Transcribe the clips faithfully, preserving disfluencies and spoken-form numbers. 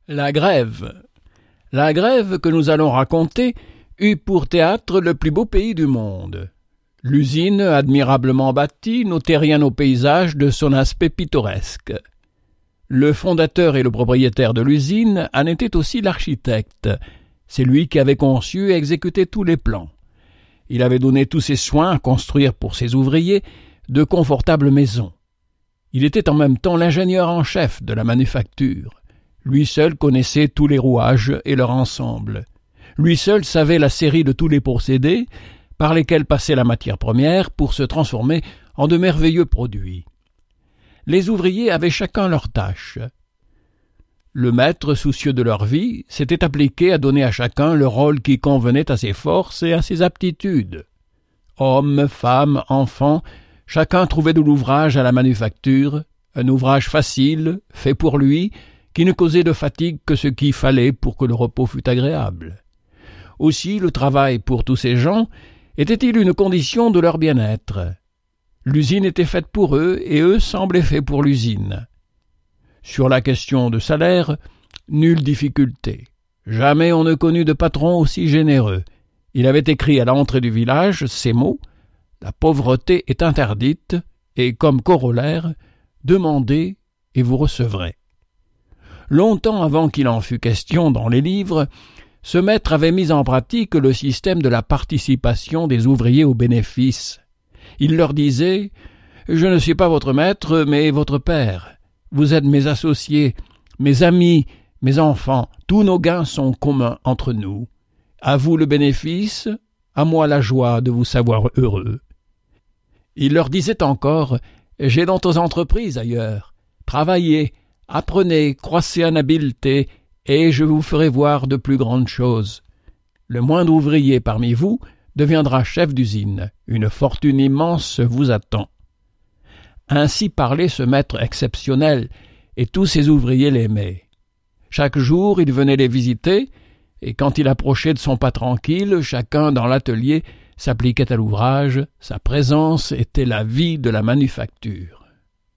La grève. La grève que nous allons raconter eut pour théâtre le plus beau pays du monde. L'usine, admirablement bâtie, n'ôtait rien au paysage de son aspect pittoresque. Le fondateur et le propriétaire de l'usine en était aussi l'architecte. C'est lui qui avait conçu et exécuté tous les plans. Il avait donné tous ses soins à construire pour ses ouvriers de confortables maisons. Il était en même temps l'ingénieur en chef de la manufacture. Lui seul connaissait tous les rouages et leur ensemble. Lui seul savait la série de tous les procédés par lesquels passait la matière première pour se transformer en de merveilleux produits. Les ouvriers avaient chacun leur tâche. Le maître, soucieux de leur vie, s'était appliqué à donner à chacun le rôle qui convenait à ses forces et à ses aptitudes. Hommes, femmes, enfants, chacun trouvait de l'ouvrage à la manufacture, un ouvrage facile, fait pour lui, qui ne causait de fatigue que ce qu'il fallait pour que le repos fût agréable. Aussi, le travail pour tous ces gens était-il une condition de leur bien-être. L'usine était faite pour eux, et eux semblaient faits pour l'usine. Sur la question de salaire, nulle difficulté. Jamais on ne connut de patron aussi généreux. Il avait écrit à l'entrée du village ces mots « La pauvreté est interdite, et comme corollaire, demandez et vous recevrez ». Longtemps avant qu'il en fût question dans les livres, ce maître avait mis en pratique le système de la participation des ouvriers aux bénéfices. Il leur disait « Je ne suis pas votre maître, mais votre père. Vous êtes mes associés, mes amis, mes enfants. Tous nos gains sont communs entre nous. À vous le bénéfice, à moi la joie de vous savoir heureux. » Il leur disait encore « J'ai d'autres entreprises ailleurs. Travaillez, apprenez, croissez en habileté, et je vous ferai voir de plus grandes choses. Le moindre ouvrier parmi vous deviendra chef d'usine. Une fortune immense vous attend. » Ainsi parlait ce maître exceptionnel, et tous ses ouvriers l'aimaient. Chaque jour, il venait les visiter, et quand il approchait de son pas tranquille, chacun dans l'atelier s'appliquait à l'ouvrage. Sa présence était la vie de la manufacture.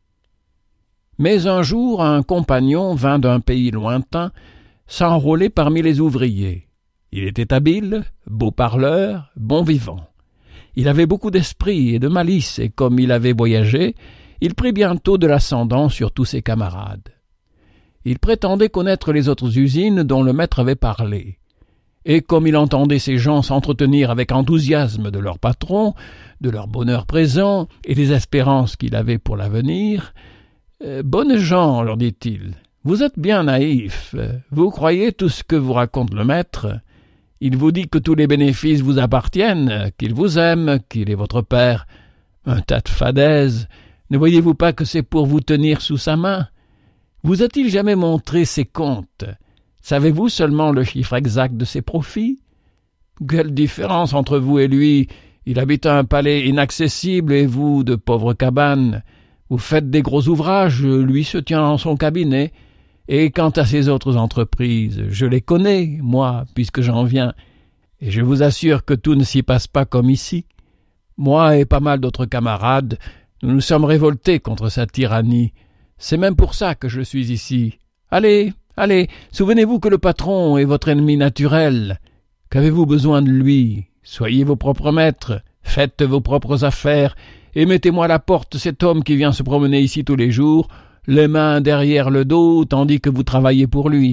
Mais un jour, un compagnon vint d'un pays lointain s'enrôler parmi les ouvriers. Il était habile, beau parleur, bon vivant. Il avait beaucoup d'esprit et de malice, et comme il avait voyagé, il prit bientôt de l'ascendant sur tous ses camarades. Il prétendait connaître les autres usines dont le maître avait parlé. Et comme il entendait ces gens s'entretenir avec enthousiasme de leur patron, de leur bonheur présent et des espérances qu'il avait pour l'avenir, euh, « Bonnes gens, leur dit-il, vous êtes bien naïfs. Vous croyez tout ce que vous raconte le maître. Il vous dit que tous les bénéfices vous appartiennent, qu'il vous aime, qu'il est votre père. Un tas de fadaises. Ne voyez-vous pas que c'est pour vous tenir sous sa main? Vous a-t-il jamais montré ses comptes? Savez-vous seulement le chiffre exact de ses profits? Quelle différence entre vous et lui! Il habite un palais inaccessible et vous, de pauvres cabanes. Vous faites des gros ouvrages, lui se tient dans son cabinet. Et quant à ses autres entreprises, je les connais, moi, puisque j'en viens. Et je vous assure que tout ne s'y passe pas comme ici. Moi et pas mal d'autres camarades, nous nous sommes révoltés contre sa tyrannie. C'est même pour ça que je suis ici. Allez, allez, souvenez-vous que le patron est votre ennemi naturel. Qu'avez-vous besoin de lui? Soyez vos propres maîtres, faites vos propres affaires, et mettez-moi à la porte cet homme qui vient se promener ici tous les jours, les mains derrière le dos, tandis que vous travaillez pour lui. »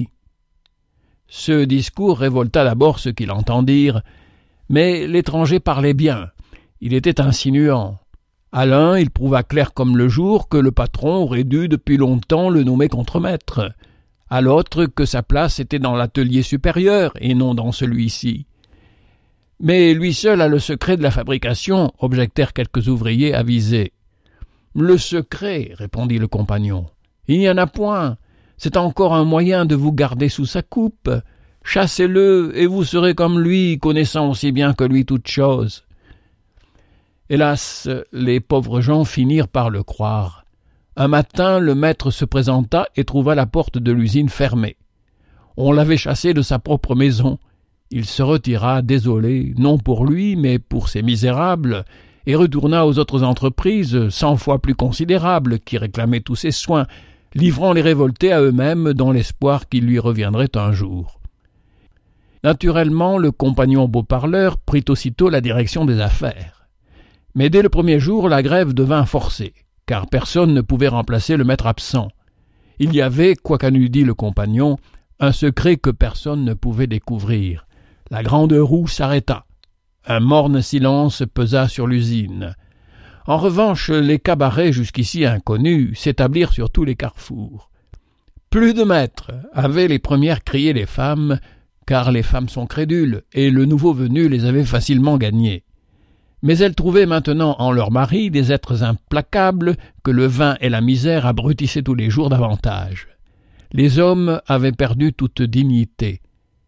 Ce discours révolta d'abord ceux qui l'entendirent, mais l'étranger parlait bien. Il était insinuant. À l'un, il prouva clair comme le jour que le patron aurait dû depuis longtemps le nommer contremaître. À l'autre, que sa place était dans l'atelier supérieur et non dans celui-ci. « Mais lui seul a le secret de la fabrication, » objectèrent quelques ouvriers avisés. « Le secret, » répondit le compagnon. « Il n'y en a point. C'est encore un moyen de vous garder sous sa coupe. Chassez-le, et vous serez comme lui, connaissant aussi bien que lui toutes choses. » Hélas, les pauvres gens finirent par le croire. Un matin, le maître se présenta et trouva la porte de l'usine fermée. On l'avait chassé de sa propre maison. Il se retira, désolé, non pour lui, mais pour ces misérables, et retourna aux autres entreprises, cent fois plus considérables, qui réclamaient tous ses soins, livrant les révoltés à eux-mêmes dans l'espoir qu'ils lui reviendraient un jour. Naturellement, le compagnon beau-parleur prit aussitôt la direction des affaires. Mais dès le premier jour, la grève devint forcée, car personne ne pouvait remplacer le maître absent. Il y avait, quoi qu'en eût dit le compagnon, un secret que personne ne pouvait découvrir. La grande roue s'arrêta. Un morne silence pesa sur l'usine. En revanche, les cabarets jusqu'ici inconnus s'établirent sur tous les carrefours. Plus de maîtres avaient les premières crié les femmes, car les femmes sont crédules, et le nouveau venu les avait facilement gagnées. Mais elles trouvaient maintenant en leurs maris des êtres implacables que le vin et la misère abrutissaient tous les jours davantage. Les hommes avaient perdu toute dignité.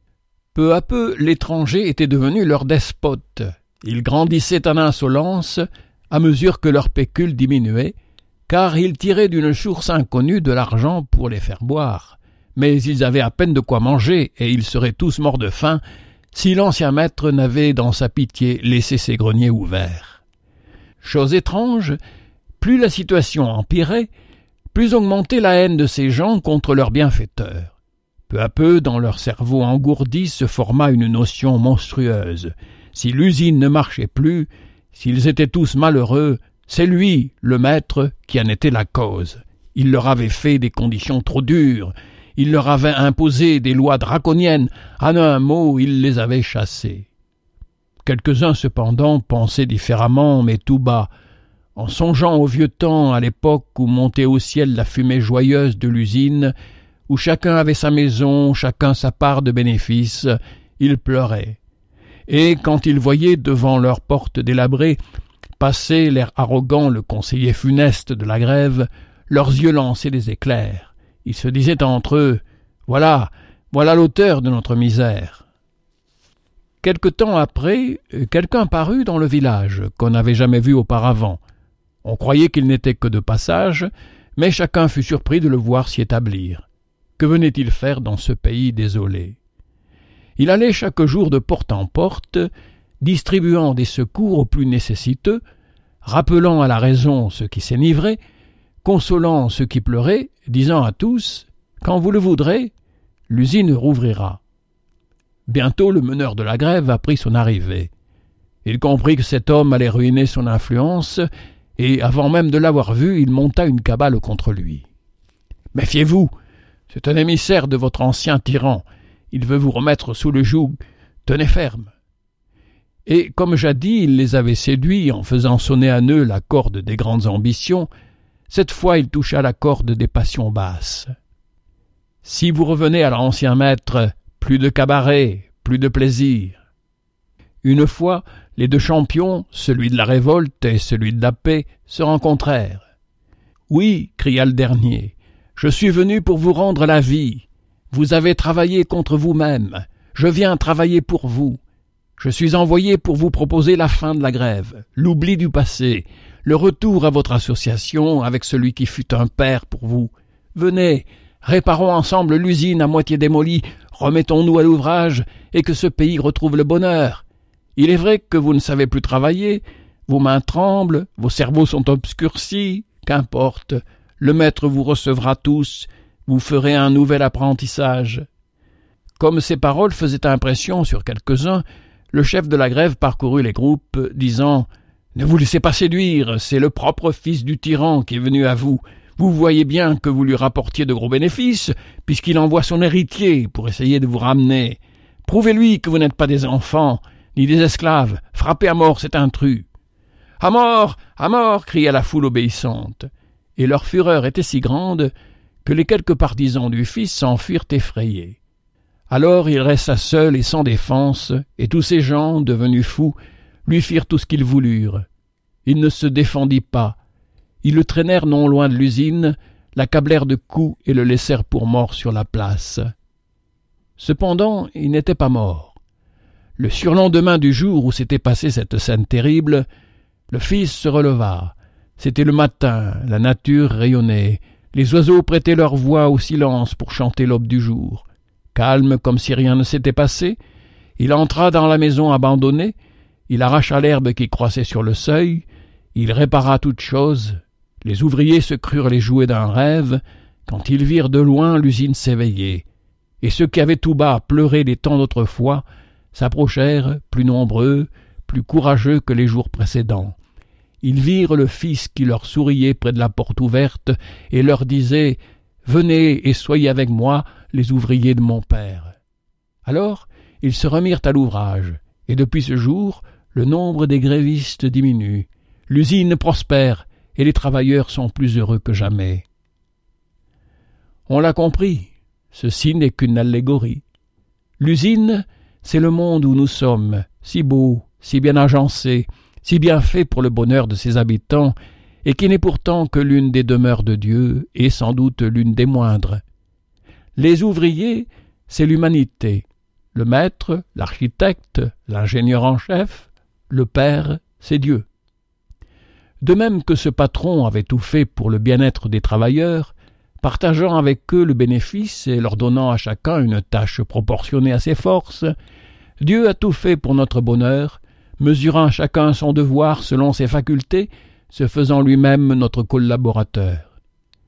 Peu à peu, l'étranger était devenu leur despote. Ils grandissaient en insolence à mesure que leur pécule diminuait, car ils tiraient d'une source inconnue de l'argent pour les faire boire. Mais ils avaient à peine de quoi manger, et ils seraient tous morts de faim si l'ancien maître n'avait, dans sa pitié, laissé ses greniers ouverts. Chose étrange, plus la situation empirait, plus augmentait la haine de ces gens contre leurs bienfaiteurs. Peu à peu, dans leur cerveau engourdi, se forma une notion monstrueuse. Si l'usine ne marchait plus, s'ils étaient tous malheureux, c'est lui, le maître, qui en était la cause. Il leur avait fait des conditions trop dures, il leur avait imposé des lois draconiennes, en un mot, il les avait chassés. Quelques-uns, cependant, pensaient différemment, mais tout bas, en songeant au vieux temps, à l'époque où montait au ciel la fumée joyeuse de l'usine, où chacun avait sa maison, chacun sa part de bénéfices, ils pleuraient. Et quand ils voyaient devant leur porte délabrée passer l'air arrogant le conseiller funeste de la grève, leurs yeux lançaient des éclairs. Ils se disaient entre eux « Voilà, voilà l'auteur de notre misère ». Quelque temps après, quelqu'un parut dans le village qu'on n'avait jamais vu auparavant. On croyait qu'il n'était que de passage, mais chacun fut surpris de le voir s'y établir. Que venait-il faire dans ce pays désolé? Il allait chaque jour de porte en porte, distribuant des secours aux plus nécessiteux, rappelant à la raison ceux qui s'enivraient, consolant ceux qui pleuraient, disant à tous « Quand vous le voudrez, l'usine rouvrira ». Bientôt le meneur de la grève apprit son arrivée. Il comprit que cet homme allait ruiner son influence, et avant même de l'avoir vu, il monta une cabale contre lui. « Méfiez-vous, c'est un émissaire de votre ancien tyran, il veut vous remettre sous le joug, tenez ferme ». Et comme jadis il les avait séduits en faisant sonner à eux la corde des grandes ambitions, cette fois il toucha la corde des passions basses. Si vous revenez à l'ancien maître, plus de cabaret, plus de plaisir. Une fois, les deux champions, celui de la révolte et celui de la paix, se rencontrèrent. « Oui, cria le dernier, je suis venu pour vous rendre la vie. Vous avez travaillé contre vous-même, je viens travailler pour vous. Je suis envoyé pour vous proposer la fin de la grève, l'oubli du passé, le retour à votre association avec celui qui fut un père pour vous. Venez, réparons ensemble l'usine à moitié démolie, remettons-nous à l'ouvrage et que ce pays retrouve le bonheur. Il est vrai que vous ne savez plus travailler, vos mains tremblent, vos cerveaux sont obscurcis, qu'importe, le maître vous recevra tous, vous ferez un nouvel apprentissage. » Comme ces paroles faisaient impression sur quelques-uns, le chef de la grève parcourut les groupes, disant « Ne vous laissez pas séduire, c'est le propre fils du tyran qui est venu à vous. Vous voyez bien que vous lui rapportiez de gros bénéfices, puisqu'il envoie son héritier pour essayer de vous ramener. Prouvez-lui que vous n'êtes pas des enfants, ni des esclaves. Frappez à mort cet intrus. »« À mort, à mort !» cria la foule obéissante. Et leur fureur était si grande que les quelques partisans du fils s'enfuirent effrayés. Alors il resta seul et sans défense, et tous ces gens, devenus fous, lui firent tout ce qu'ils voulurent. Il ne se défendit pas. Ils le traînèrent non loin de l'usine, l'accablèrent de coups et le laissèrent pour mort sur la place. Cependant, il n'était pas mort. Le surlendemain du jour où s'était passée cette scène terrible, le fils se releva. C'était le matin, la nature rayonnait, les oiseaux prêtaient leur voix au silence pour chanter l'aube du jour. Calme comme si rien ne s'était passé, il entra dans la maison abandonnée, il arracha l'herbe qui croissait sur le seuil, il répara toutes choses. Les ouvriers se crurent les jouets d'un rêve, Quand ils virent de loin l'usine s'éveiller, et ceux qui avaient tout bas pleuré les temps d'autrefois s'approchèrent, plus nombreux, plus courageux que les jours précédents. Ils virent le fils qui leur souriait près de la porte ouverte et leur disait « Venez et soyez avec moi, les ouvriers de mon père. » Alors ils se remirent à l'ouvrage, et depuis ce jour, le nombre des grévistes diminue, l'usine prospère, et les travailleurs sont plus heureux que jamais. On l'a compris, ceci n'est qu'une allégorie. L'usine, c'est le monde où nous sommes, si beau, si bien agencé, si bien fait pour le bonheur de ses habitants, et qui n'est pourtant que l'une des demeures de Dieu, et sans doute l'une des moindres. Les ouvriers, c'est l'humanité. Le maître, l'architecte, l'ingénieur en chef, le père, c'est Dieu. De même que ce patron avait tout fait pour le bien-être des travailleurs, partageant avec eux le bénéfice et leur donnant à chacun une tâche proportionnée à ses forces, Dieu a tout fait pour notre bonheur, mesurant chacun son devoir selon ses facultés, se faisant lui-même notre collaborateur.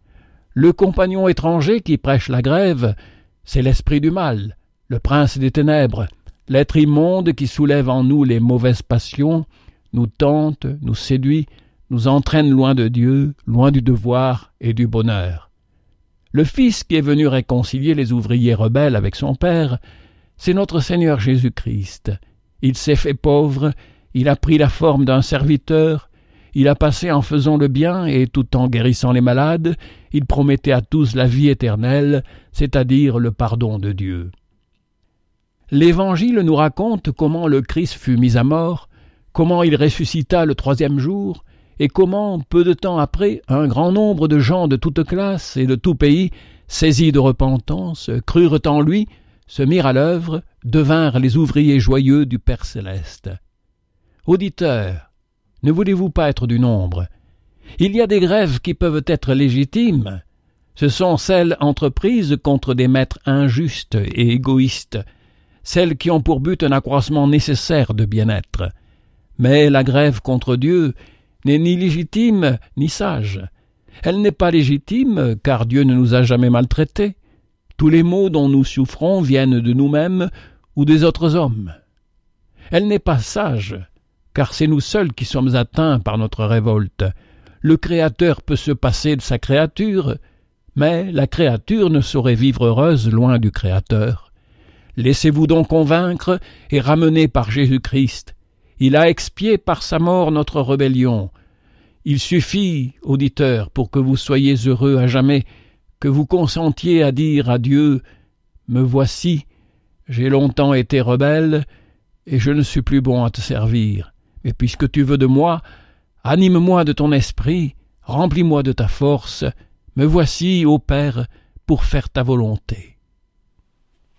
Le compagnon étranger qui prêche la grève, c'est l'esprit du mal, le prince des ténèbres, l'être immonde qui soulève en nous les mauvaises passions, nous tente, nous séduit, nous entraîne loin de Dieu, loin du devoir et du bonheur. Le Fils qui est venu réconcilier les ouvriers rebelles avec son Père, c'est notre Seigneur Jésus-Christ. Il s'est fait pauvre, il a pris la forme d'un serviteur, il a passé en faisant le bien et tout en guérissant les malades, il promettait à tous la vie éternelle, c'est-à-dire le pardon de Dieu. L'Évangile nous raconte comment le Christ fut mis à mort, comment il ressuscita le troisième jour, et comment, peu de temps après, un grand nombre de gens de toute classe et de tout pays, saisis de repentance, crurent en lui, se mirent à l'œuvre, devinrent les ouvriers joyeux du Père céleste. Auditeurs, ne voulez-vous pas être du nombre? Il y a des grèves qui peuvent être légitimes. Ce sont celles entreprises contre des maîtres injustes et égoïstes, celles qui ont pour but un accroissement nécessaire de bien-être. Mais la grève contre Dieu n'est ni légitime ni sage. Elle n'est pas légitime car Dieu ne nous a jamais maltraités. Tous les maux dont nous souffrons viennent de nous-mêmes ou des autres hommes. Elle n'est pas sage car c'est nous seuls qui sommes atteints par notre révolte. Le Créateur peut se passer de sa créature, mais la créature ne saurait vivre heureuse loin du Créateur. Laissez-vous donc convaincre et ramener par Jésus-Christ. Il a expié par sa mort notre rébellion. Il suffit, auditeurs, pour que vous soyez heureux à jamais, que vous consentiez à dire à Dieu « Me voici, j'ai longtemps été rebelle, et je ne suis plus bon à te servir. Mais puisque tu veux de moi, anime-moi de ton esprit, remplis-moi de ta force, me voici, ô Père, pour faire ta volonté. »